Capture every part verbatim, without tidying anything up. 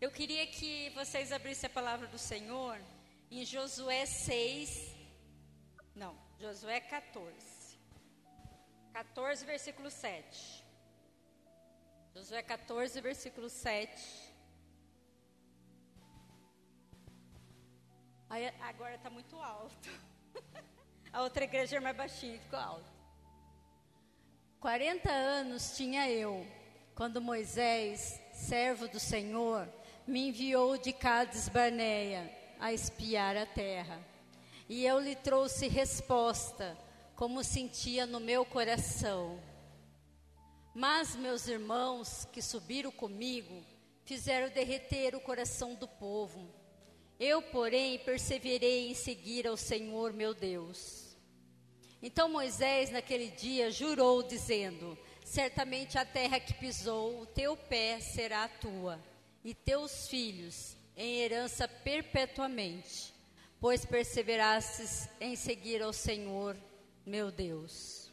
Eu queria que vocês abrissem a palavra do Senhor em Josué seis, não, Josué quatorze. quatorze, versículo sete. Josué quatorze, versículo sete. Aí, agora está muito alto. A outra igreja é mais baixinha, ficou alto. quarenta anos tinha eu, quando Moisés, servo do Senhor, me enviou de Cades Barneia a espiar a terra. E eu lhe trouxe resposta, como sentia no meu coração. Mas meus irmãos que subiram comigo, fizeram derreter o coração do povo. Eu, porém, perseverei em seguir ao Senhor meu Deus. Então Moisés, naquele dia, jurou, dizendo: certamente a terra que pisou o teu pé será a tua, e teus filhos em herança perpetuamente, pois perseverastes em seguir ao Senhor meu Deus.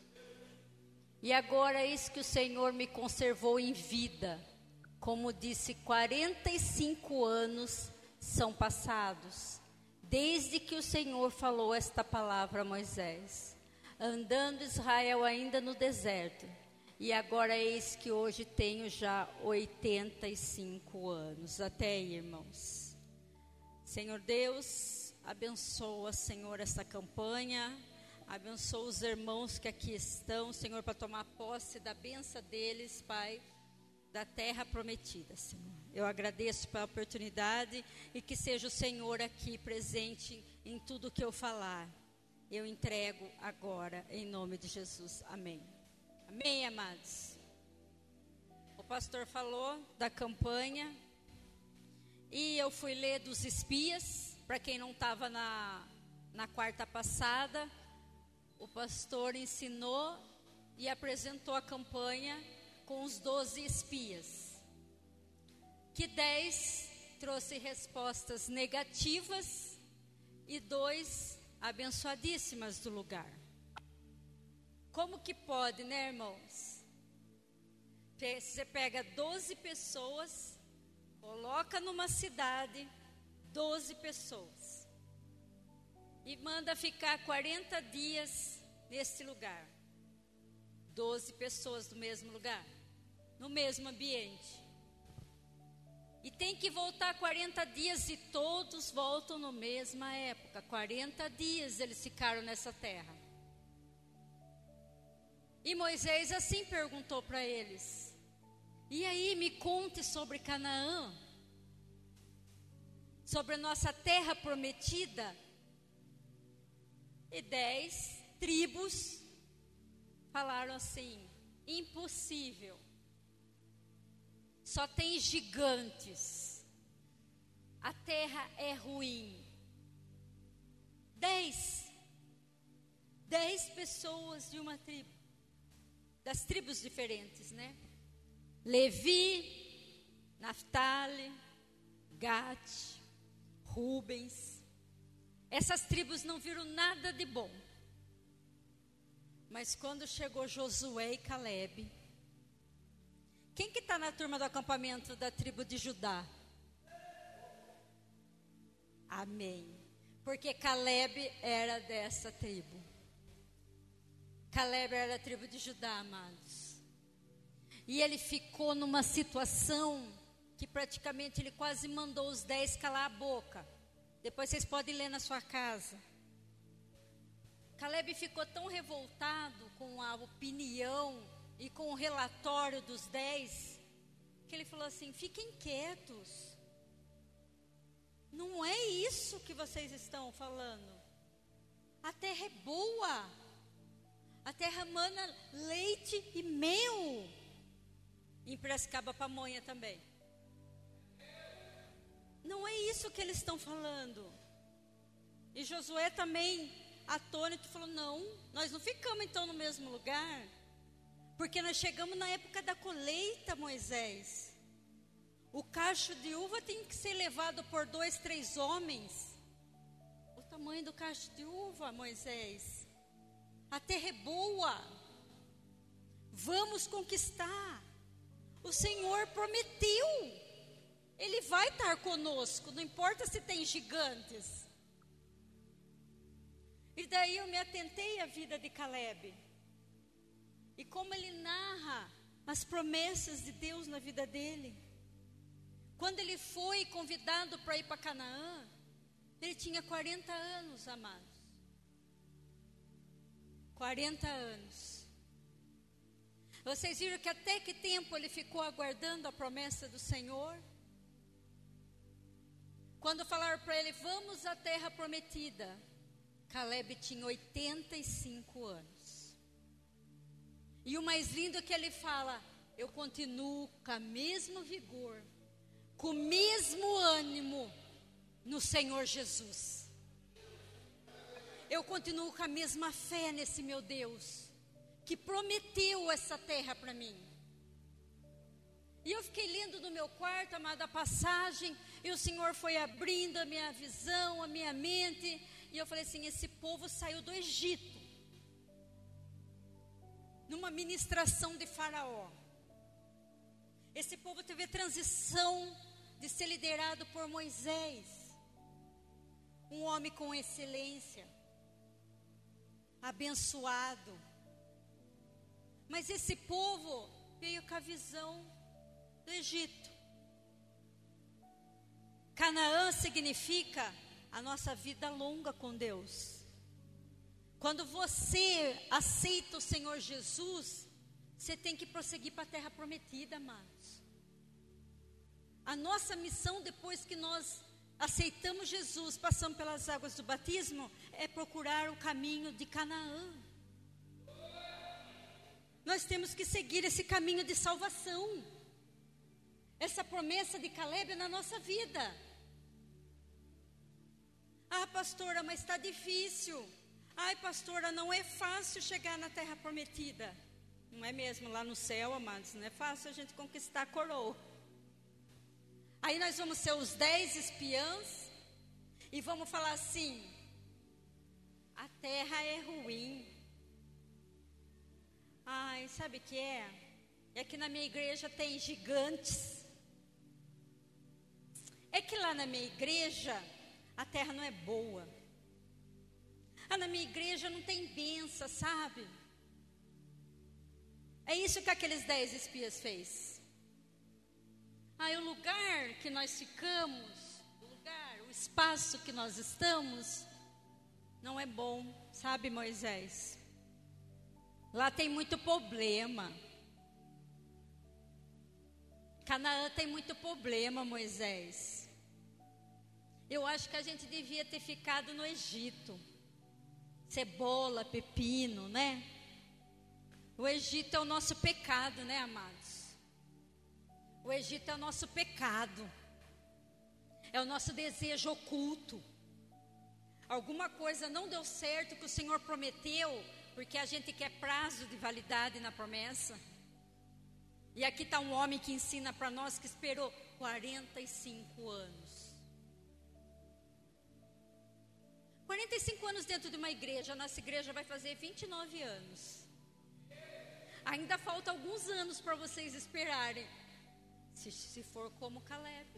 E agora eis que o Senhor me conservou em vida, como disse, quarenta e cinco anos são passados, desde que o Senhor falou esta palavra a Moisés, andando Israel ainda no deserto. E agora eis que hoje tenho já oitenta e cinco anos. Até aí, irmãos. Senhor Deus, abençoa, Senhor, essa campanha. Abençoa os irmãos que aqui estão, Senhor, para tomar posse da bênção deles, Pai, da terra prometida, Senhor. Eu agradeço pela oportunidade e que seja o Senhor aqui presente em tudo que eu falar. Eu entrego agora, em nome de Jesus. Amém. Amém, amados. O pastor falou da campanha e eu fui ler dos espias. Para quem não estava na, na quarta passada, o pastor ensinou e apresentou a campanha com os doze espias. Que dez trouxe respostas negativas e dois abençoadíssimas do lugar. Como que pode, né, irmãos? Você pega doze pessoas, coloca numa cidade, doze pessoas, e manda ficar quarenta dias nesse lugar. doze pessoas do mesmo lugar, no mesmo ambiente. E tem que voltar quarenta dias e todos voltam na mesma época. quarenta dias eles ficaram nessa terra. E Moisés assim perguntou para eles: e aí, me conte sobre Canaã, sobre a nossa terra prometida. E dez tribos falaram assim: impossível, só tem gigantes, a terra é ruim. Dez, dez pessoas de uma tribo, das tribos diferentes, né? Levi, Naftali, Gad, Rubens. Essas tribos não viram nada de bom. Mas quando chegou Josué e Caleb, quem que está na turma do acampamento da tribo de Judá? Amém. Porque Caleb era dessa tribo. Caleb era da tribo de Judá, amados. E ele ficou numa situação que praticamente ele quase mandou os dez calar a boca. Depois vocês podem ler na sua casa. Caleb ficou tão revoltado com a opinião e com o relatório dos dez, que ele falou assim: fiquem quietos. Não é isso que vocês estão falando. A terra é boa. A terra mana leite e mel. Em Piracicaba, pamonha também. Não é isso que eles estão falando. E Josué também, atônito, falou: não, nós não ficamos então no mesmo lugar, porque nós chegamos na época da colheita, Moisés. O cacho de uva tem que ser levado por dois, três homens. O tamanho do cacho de uva, Moisés. A terra é boa. Vamos conquistar. O Senhor prometeu. Ele vai estar conosco, não importa se tem gigantes. E daí eu me atentei à vida de Caleb. E como ele narra as promessas de Deus na vida dele. Quando ele foi convidado para ir para Canaã, ele tinha quarenta anos, amados. quarenta anos. Vocês viram que até que tempo ele ficou aguardando a promessa do Senhor? Quando falaram para ele, vamos à terra prometida, Caleb tinha oitenta e cinco anos. E o mais lindo é que ele fala, eu continuo com o mesmo vigor, com o mesmo ânimo no Senhor Jesus. Eu continuo com a mesma fé nesse meu Deus, que prometeu essa terra para mim. E eu fiquei lendo no meu quarto, amada, a passagem, e o Senhor foi abrindo a minha visão, a minha mente, e eu falei assim, esse povo saiu do Egito, numa ministração de Faraó. Esse povo teve a transição de ser liderado por Moisés, um homem com excelência, abençoado. Mas esse povo veio com a visão do Egito. Canaã significa a nossa vida longa com Deus. Quando você aceita o Senhor Jesus, você tem que prosseguir para a terra prometida, amados. A nossa missão depois que nós aceitamos Jesus, passamos pelas águas do batismo, é procurar o caminho de Canaã. Nós temos que seguir esse caminho de salvação. Essa promessa de Caleb é na nossa vida. Ah, pastora, mas está difícil. Ai, pastora, não é fácil chegar na terra prometida. Não é mesmo, lá no céu, amados, não é fácil a gente conquistar a coroa. Aí nós vamos ser os dez espiãs e vamos falar assim, a terra é ruim. Ai, sabe o que é? É que na minha igreja tem gigantes. É que lá na minha igreja a terra não é boa. Ah, na minha igreja não tem bênção, sabe? É isso que aqueles dez espias fez. Ah, o lugar que nós ficamos, o lugar, o espaço que nós estamos, não é bom, sabe, Moisés? Lá tem muito problema. Canaã tem muito problema, Moisés. Eu acho que a gente devia ter ficado no Egito. Cebola, pepino, né? O Egito é o nosso pecado, né, amados? O Egito é o nosso pecado. É o nosso desejo oculto. Alguma coisa não deu certo que o Senhor prometeu, porque a gente quer prazo de validade na promessa. E aqui está um homem que ensina para nós que esperou quarenta e cinco anos. quarenta e cinco anos dentro de uma igreja. A nossa igreja vai fazer vinte e nove anos. Ainda falta alguns anos para vocês esperarem. Se, se for como Caleb.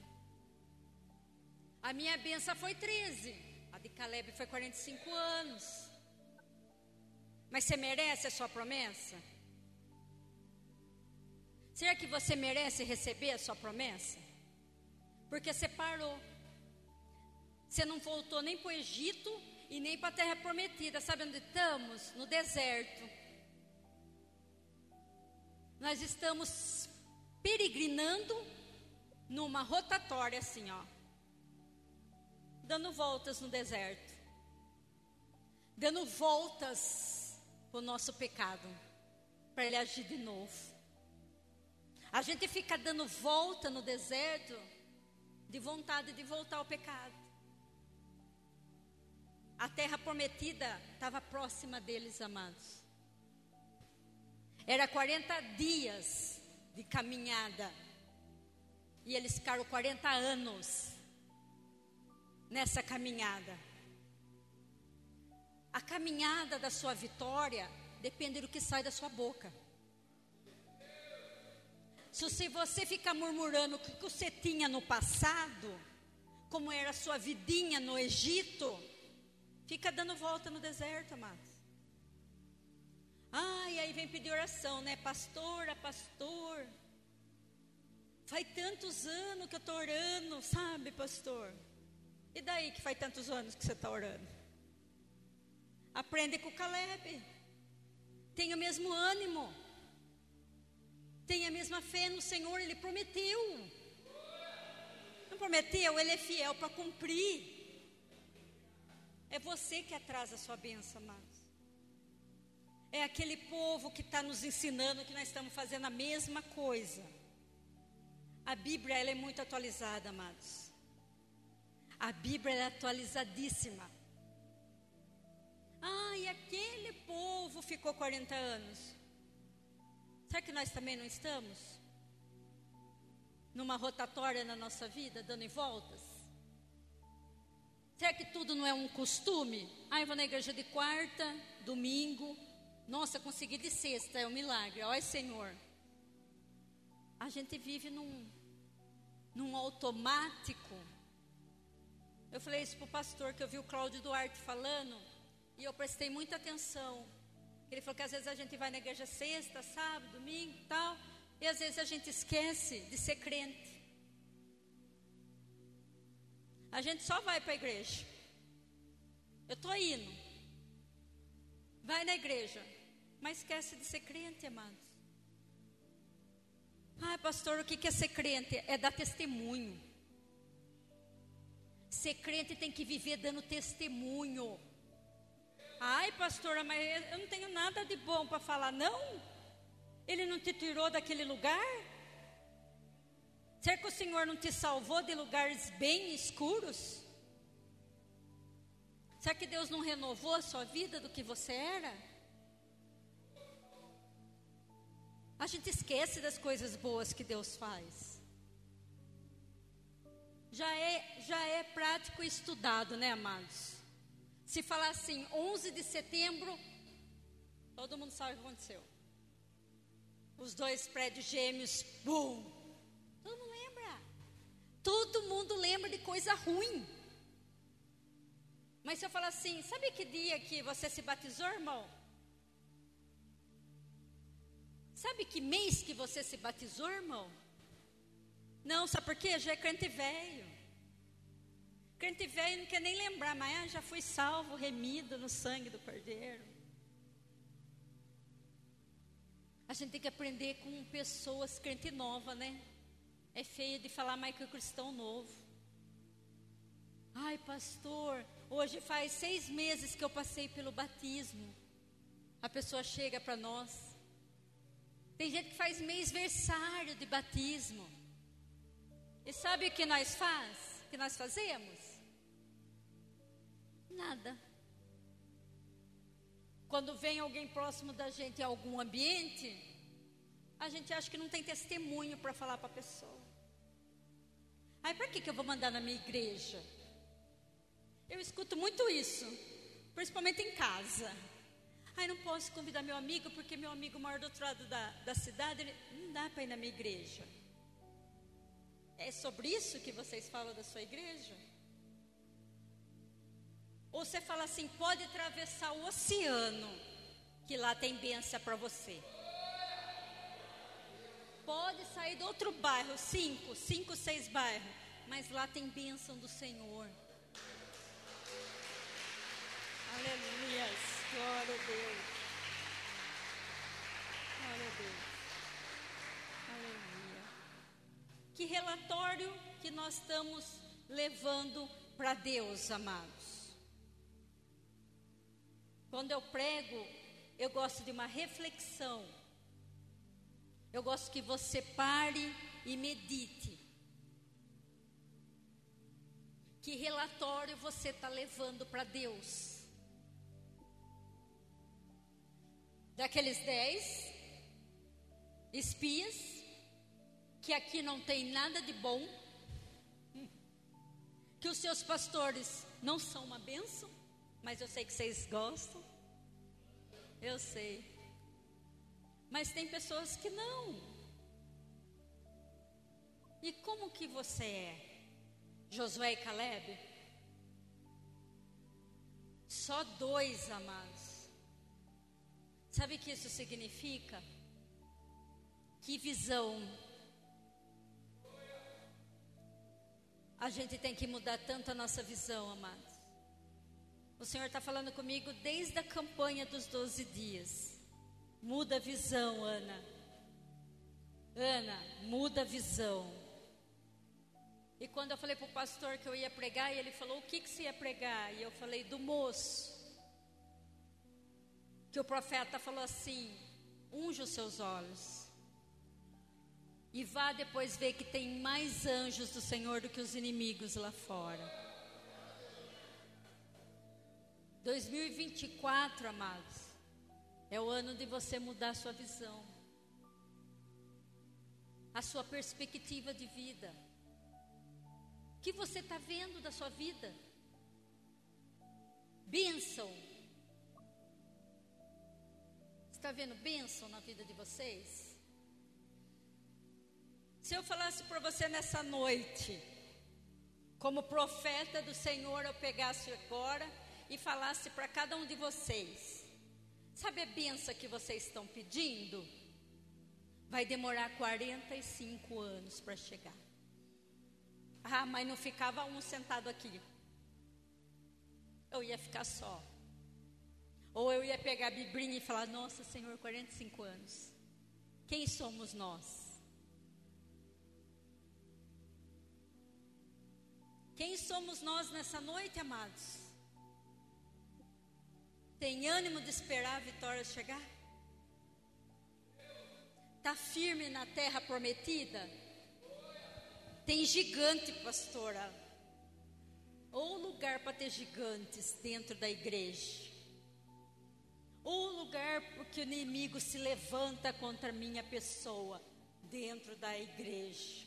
A minha bênção foi treze. A de Caleb foi quarenta e cinco anos. Mas você merece a sua promessa? Será que você merece receber a sua promessa? Porque você parou. Você não voltou nem para o Egito e nem para a terra prometida. Sabe onde estamos? No deserto. Nós estamos peregrinando numa rotatória assim, ó. Dando voltas no deserto. Dando voltas para o nosso pecado. Para ele agir de novo. A gente fica dando volta no deserto de vontade de voltar ao pecado. A terra prometida estava próxima deles, amados. Era quarenta dias de caminhada. E eles ficaram quarenta anos nessa caminhada. A caminhada da sua vitória depende do que sai da sua boca. Se você ficar murmurando o que você tinha no passado, como era a sua vidinha no Egito, fica dando volta no deserto, amados. Ah, e aí vem pedir oração, né? Pastora, pastor, faz tantos anos que eu estou orando, sabe, pastor? E daí que faz tantos anos que você está orando? Aprende com o Caleb. Tenha o mesmo ânimo. Tenha a mesma fé no Senhor, Ele prometeu. Não prometeu? Ele é fiel para cumprir. É você que atrasa a sua bênção, amados. É aquele povo que está nos ensinando que nós estamos fazendo a mesma coisa. A Bíblia, ela é muito atualizada, amados. A Bíblia é atualizadíssima. Ah, e aquele povo ficou quarenta anos. Será que nós também não estamos? Numa rotatória na nossa vida, dando em voltas? Será que tudo não é um costume? Ah, eu vou na igreja de quarta, domingo. Nossa, consegui de sexta, é um milagre. Olha, Senhor. A gente vive num, num automático. Eu falei isso para o pastor, que eu vi o Cláudio Duarte falando, e eu prestei muita atenção. Ele falou que às vezes a gente vai na igreja sexta, sábado, domingo e tal, e às vezes a gente esquece de ser crente. A gente só vai para a igreja. Eu estou indo. Vai na igreja, mas esquece de ser crente, amados. Ah, pastor, o que é ser crente? É dar testemunho. Ser crente tem que viver dando testemunho. Ai, pastora, mas eu não tenho nada de bom para falar, não? Ele não te tirou daquele lugar? Será que o Senhor não te salvou de lugares bem escuros? Será que Deus não renovou a sua vida do que você era? A gente esquece das coisas boas que Deus faz. Já é, já é prático e estudado, né, amados? Se falar assim, onze de setembro, todo mundo sabe o que aconteceu. Os dois prédios gêmeos, bum. Todo mundo lembra. Todo mundo lembra de coisa ruim. Mas se eu falar assim, sabe que dia que você se batizou, irmão? Sabe que mês que você se batizou, irmão? Não, sabe por quê? Já é crente velho. Crente velho não quer nem lembrar, mas ah, já fui salvo, remido no sangue do Cordeiro. A gente tem que aprender com pessoas crente nova, né? É feio de falar mais que o cristão novo. Ai, pastor, hoje faz seis meses que eu passei pelo batismo. A pessoa chega para nós. Tem gente que faz mêsversário de batismo. E sabe o que nós faz? O que nós fazemos? Nada. Quando vem alguém próximo da gente em algum ambiente, a gente acha que não tem testemunho para falar para a pessoa. Aí, para que que eu vou mandar na minha igreja? Eu escuto muito isso, principalmente em casa. Ai, não posso convidar meu amigo, porque meu amigo mora do outro lado da, da cidade, ele, não dá para ir na minha igreja. É sobre isso que vocês falam da sua igreja? Ou você fala assim, pode atravessar o oceano, que lá tem bênção para você. Pode sair do outro bairro, cinco, cinco, seis bairros, mas lá tem bênção do Senhor. Aleluia, glória a Deus. Glória a Deus. Aleluia. Que relatório que nós estamos levando para Deus, amados? Quando eu prego, eu gosto de uma reflexão. Eu gosto que você pare e medite. Que relatório você está levando para Deus? Daqueles dez espias, que aqui não tem nada de bom, que os seus pastores não são uma bênção, mas eu sei que vocês gostam, eu sei, mas tem pessoas que não, E como que você é? Josué e Caleb? Só dois, amados. Sabe o que isso significa? Que visão. A gente tem que mudar tanto a nossa visão, amados. O Senhor está falando comigo desde a campanha dos doze dias. Muda a visão, Ana. Ana, muda a visão. E quando eu falei para o pastor que eu ia pregar, e ele falou, o que, que você ia pregar? E eu falei, do moço. Que o profeta falou assim, unja os seus olhos. E vá depois ver que tem mais anjos do Senhor do que os inimigos lá fora. dois mil e vinte e quatro, amados, é o ano de você mudar a sua visão. A sua perspectiva de vida. O que você está vendo da sua vida? Bênção. Está vendo bênção na vida de vocês? Se eu falasse para você nessa noite, como profeta do Senhor, eu pegasse agora e falasse para cada um de vocês, sabe a bênção que vocês estão pedindo? Vai demorar quarenta e cinco anos para chegar. Ah, mas não ficava um sentado aqui. Eu ia ficar só. Ou eu ia pegar a biblinha e falar, nossa Senhor, quarenta e cinco anos. Quem somos nós? Quem somos nós nessa noite, amados? Tem ânimo de esperar a vitória chegar? Está firme na terra prometida? Tem gigante, pastora. Ou lugar para ter gigantes dentro da igreja. Ou lugar porque o inimigo se levanta contra a minha pessoa dentro da igreja.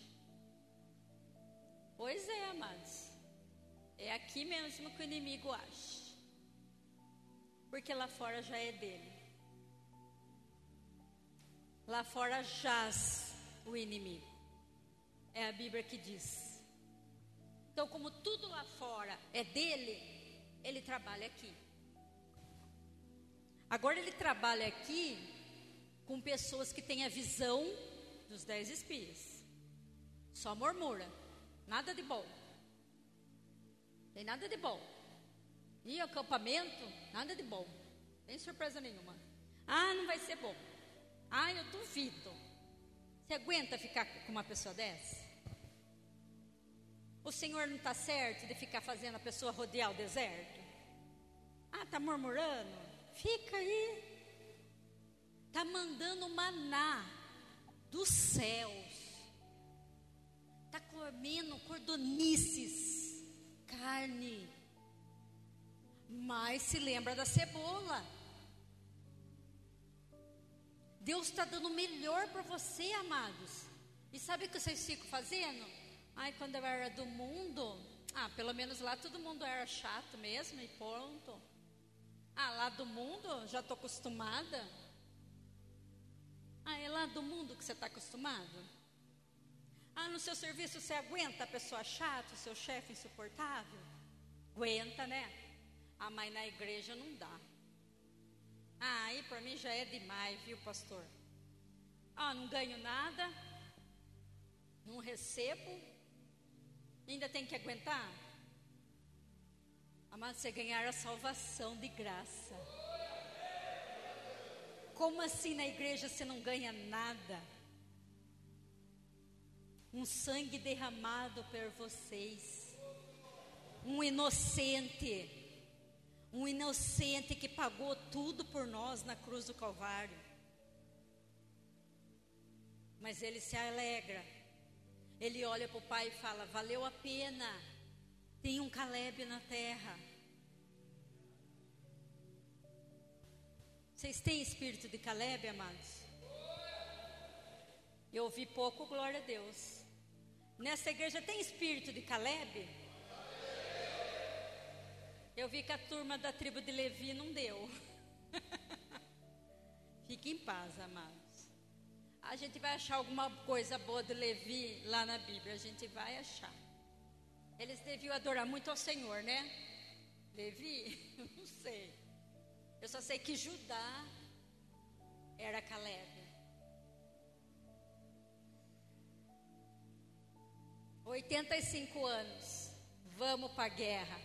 Pois é, amados. É aqui mesmo que o inimigo age. Porque lá fora já é dele. Lá fora jaz o inimigo. É a Bíblia que diz. Então, como tudo lá fora é dele, ele trabalha aqui. Agora ele trabalha aqui com pessoas que têm a visão dos dez espias. Só murmura, nada de bom. Tem nada de bom. E acampamento, nada de bom. Tem surpresa nenhuma. Ah, não vai ser bom. Ah, eu duvido. Você aguenta ficar com uma pessoa dessa? O Senhor não está certo de ficar fazendo a pessoa rodear o deserto? Ah, está murmurando? Fica aí. Está mandando maná dos céus. Está comendo cordonices, carne. Mas se lembra da cebola. Deus está dando o melhor para você, amados. E sabe o que vocês ficam fazendo? Ai, quando eu era do mundo, ah, pelo menos lá todo mundo era chato mesmo e pronto. Ah, lá do mundo, já estou acostumada. Ah, é lá do mundo que você está acostumado? Ah, no seu serviço você aguenta a pessoa chata, o seu chefe insuportável? Aguenta, né? Ah, mas na igreja não dá. Ah, aí para mim já é demais, viu, pastor? Ah, não ganho nada, não recebo. Ainda tem que aguentar? Amado, você ganhar a salvação de graça. Como assim na igreja você não ganha nada? Um sangue derramado por vocês. Um inocente. Um inocente que pagou tudo por nós na cruz do Calvário. Mas ele se alegra. Ele olha para o pai e fala, valeu a pena. Tem um Caleb na terra. Vocês têm espírito de Caleb, amados? Eu ouvi pouco, glória a Deus. Nessa igreja tem espírito de Caleb? Eu vi que a turma da tribo de Levi não deu. Fique em paz, amados. A gente vai achar alguma coisa boa de Levi lá na Bíblia, a gente vai achar. Eles deviam adorar muito ao Senhor, né? Levi? Eu não sei. Eu só sei que Judá era Caleb. oitenta e cinco anos, vamos para a guerra.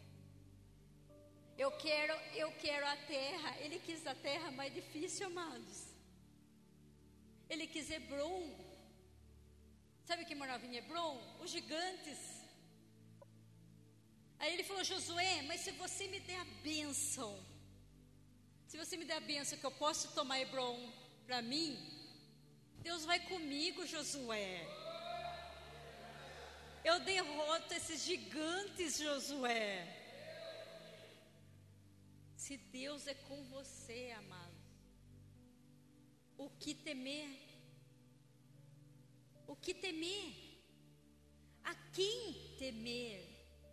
Eu quero, eu quero a terra. Ele quis a terra mais difícil, amados. Ele quis Hebron. Sabe quem morava em Hebron? Os gigantes. Aí ele falou: Josué, mas se você me der a bênção, se você me der a bênção que eu posso tomar Hebron para mim, Deus vai comigo, Josué. Eu derroto esses gigantes, Josué. Se Deus é com você, amado, o que temer? O que temer? A quem temer?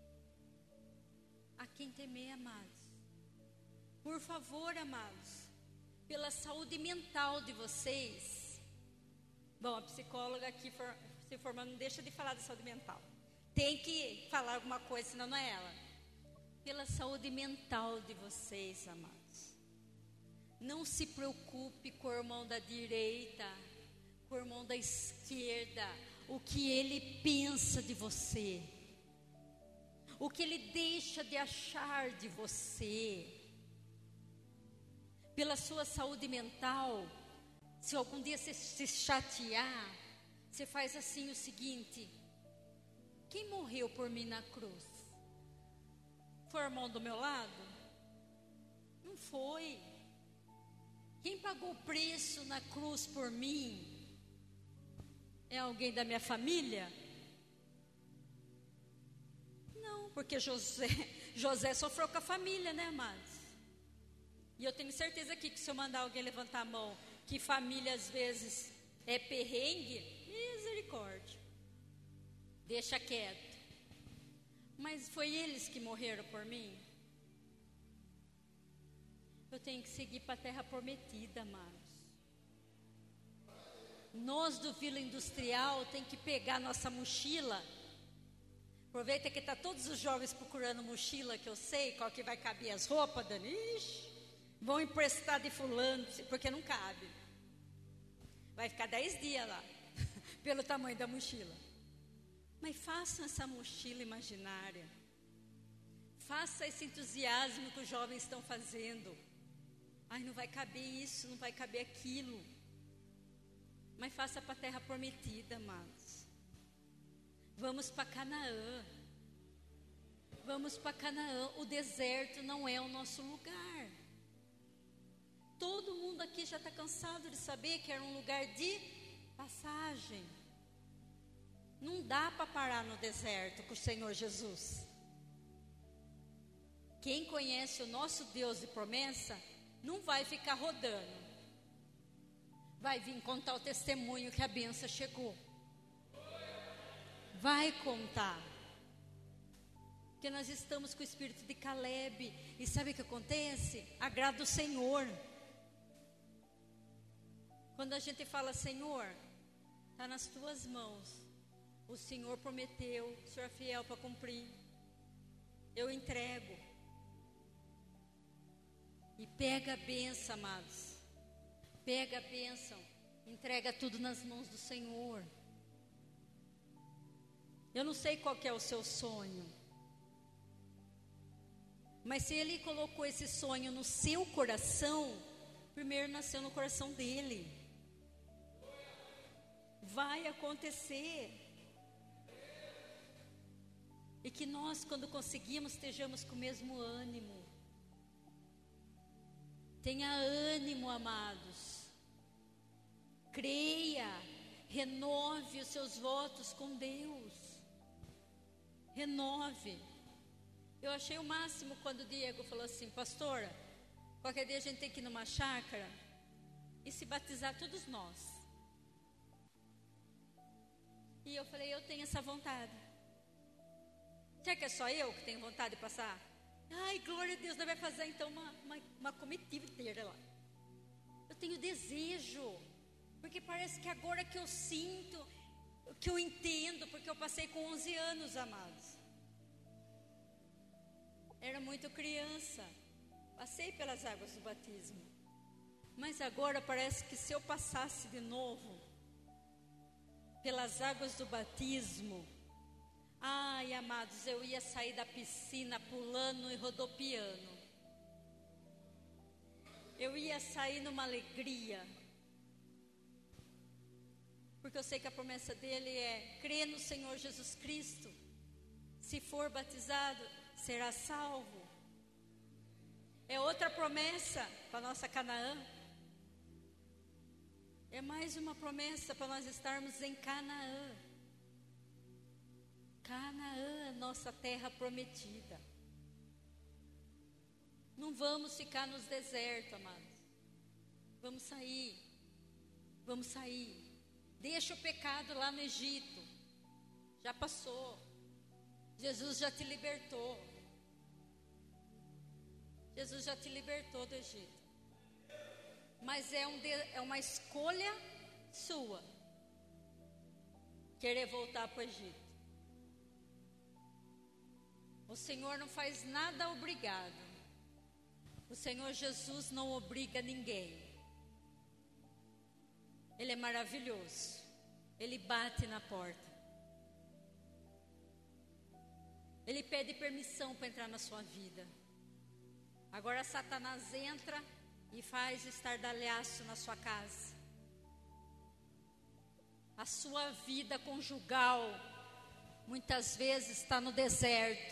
A quem temer, amados? Por favor, amados, pela saúde mental de vocês. Bom, a psicóloga aqui for, se formando não deixa de falar da saúde mental. Tem que falar alguma coisa, senão não é ela. Pela saúde mental de vocês, amados. Não se preocupe com o irmão da direita, com o irmão da esquerda, o que ele pensa de você, o que ele deixa de achar de você. Pela sua saúde mental, se algum dia você se chatear, você faz assim o seguinte: quem morreu por mim na cruz? Foi o irmão do meu lado? Não foi. Quem pagou o preço na cruz por mim? É alguém da minha família? Não, porque José, José sofreu com a família, né, amados? E eu tenho certeza aqui que se eu mandar alguém levantar a mão, que família às vezes é perrengue, misericórdia, deixa quieto. Mas foi eles que morreram por mim. Eu tenho que seguir para a terra prometida, amados. Nós do Vila Industrial tem que pegar nossa mochila. Aproveita que está todos os jovens procurando mochila, que eu sei qual que vai caber as roupas, Dani. Ixi, vão emprestar de fulano, porque não cabe. Vai ficar dez dias lá, pelo tamanho da mochila. Mas façam essa mochila imaginária. Faça esse entusiasmo que os jovens estão fazendo. Ai, não vai caber isso, não vai caber aquilo. Mas faça para a terra prometida, amados. Vamos para Canaã. Vamos para Canaã. O deserto não é o nosso lugar. Todo mundo aqui já está cansado de saber que era um lugar de passagem. Não dá para parar no deserto com o Senhor Jesus. Quem conhece o nosso Deus de promessa, não vai ficar rodando. Vai vir contar o testemunho que a bênção chegou. Vai contar. Porque nós estamos com o espírito de Caleb. E sabe o que acontece? Agrada o Senhor. Quando a gente fala: Senhor, está nas tuas mãos. O Senhor prometeu, o Senhor é fiel para cumprir. Eu entrego. E pega a bênção, amados. Pega a bênção. Entrega tudo nas mãos do Senhor. Eu não sei qual que é o seu sonho. Mas se Ele colocou esse sonho no seu coração, primeiro nasceu no coração dEle. Vai acontecer. E que nós, quando conseguimos, estejamos com o mesmo ânimo. Tenha ânimo, amados. Creia. Renove os seus votos com Deus. Renove. Eu achei o máximo quando o Diego falou assim: pastora, qualquer dia a gente tem que ir numa chácara e se batizar todos nós. E eu falei: eu tenho essa vontade. Será que é só eu que tenho vontade de passar? Ai, glória a Deus, nós vamos fazer então uma, uma, uma comitiva inteira lá. Eu tenho desejo. Porque parece que agora que eu sinto, que eu entendo, porque eu passei com onze anos, amados. Era muito criança, passei pelas águas do batismo. Mas agora parece que se eu passasse de novo pelas águas do batismo, ai, amados, eu ia sair da piscina pulando e rodopiando. Eu ia sair numa alegria. Porque eu sei que a promessa dele é: crê no Senhor Jesus Cristo, se for batizado, será salvo. É outra promessa para nossa Canaã. É mais uma promessa para nós estarmos em Canaã. Canaã, nossa terra prometida. Não vamos ficar nos desertos, amados. Vamos sair. Vamos sair. Deixa o pecado lá no Egito. Já passou. Jesus já te libertou. Jesus já te libertou do Egito. Mas é, um de, é uma escolha sua querer voltar para o Egito. O Senhor não faz nada obrigado. O Senhor Jesus não obriga ninguém. Ele é maravilhoso. Ele bate na porta. Ele pede permissão para entrar na sua vida. Agora Satanás entra e faz estardalhaço na sua casa. A sua vida conjugal muitas vezes está no deserto.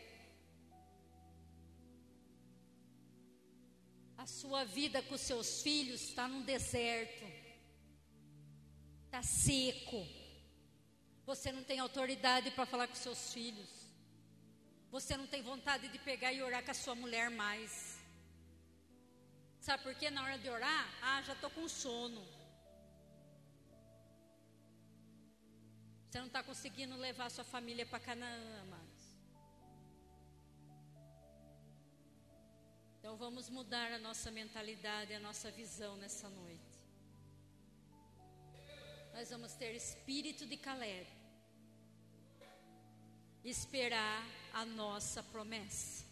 A sua vida com seus filhos está no deserto. Está seco. Você não tem autoridade para falar com seus filhos. Você não tem vontade de pegar e orar com a sua mulher mais. Sabe por quê? Na hora de orar, ah, já estou com sono. Você não está conseguindo levar a sua família para Canaã, amados. Então vamos mudar a nossa mentalidade, a nossa visão nessa noite. Nós vamos ter espírito de Caleb. Esperar a nossa promessa.